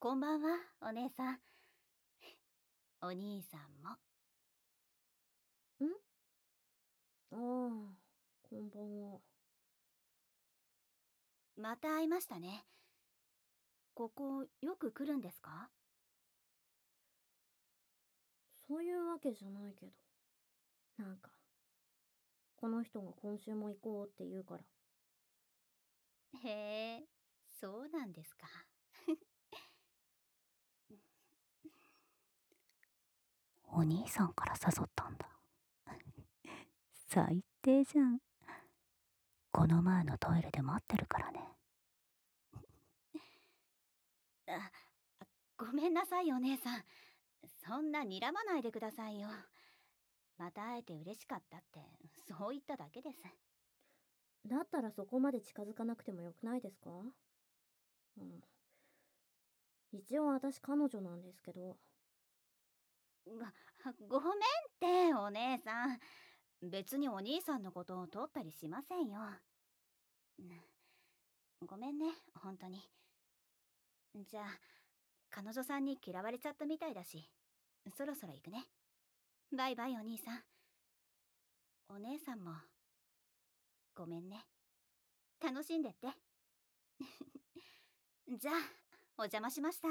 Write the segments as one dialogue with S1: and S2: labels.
S1: こんばんは、お姉さん。お兄さんも。
S2: んああ、こんばんは。
S1: また会いましたね。ここ、よく来るんですか？
S2: そういうわけじゃないけど。なんか、この人が今週も行こうって言うから。
S1: へえ、そうなんですか。お兄さんから誘ったんだ。最低じゃん。この前のトイレで待ってるからね。あ、ごめんなさい、お姉さん。そんな睨まないでくださいよ。また会えて嬉しかったって、そう言っただけです。
S2: だったらそこまで近づかなくてもよくないですか？うん。一応私彼女なんですけど。
S1: ごめんって、お姉さん。別にお兄さんのことを取ったりしませんよ。ごめんね、本当に。じゃあ、彼女さんに嫌われちゃったみたいだし、そろそろ行くね。バイバイお兄さん。お姉さんも、ごめんね。楽しんでって。じゃあ、お邪魔しました。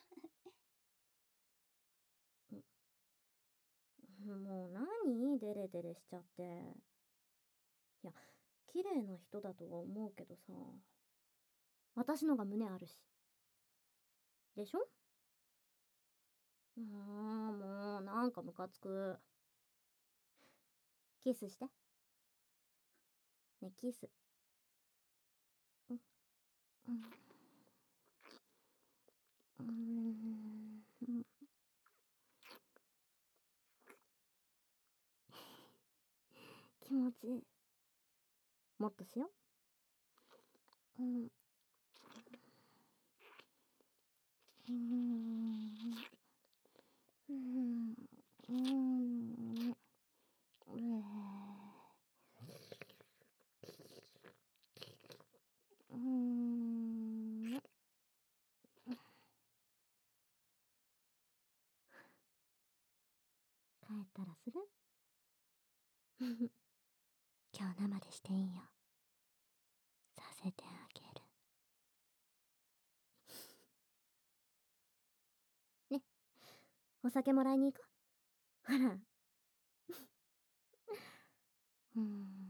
S2: もう何デレデレしちゃって。いや、綺麗な人だとは思うけどさ。私のが胸あるし。でしょ？もうなんかムカつく。キスして。ね、キス。うん。うん。うーん。気持ちいい。もっとしよう。うん。うん。うん。うん。うん。帰ったらする？今日生でしていいよ。させてあげる。ね、お酒もらいに行こう。ほら。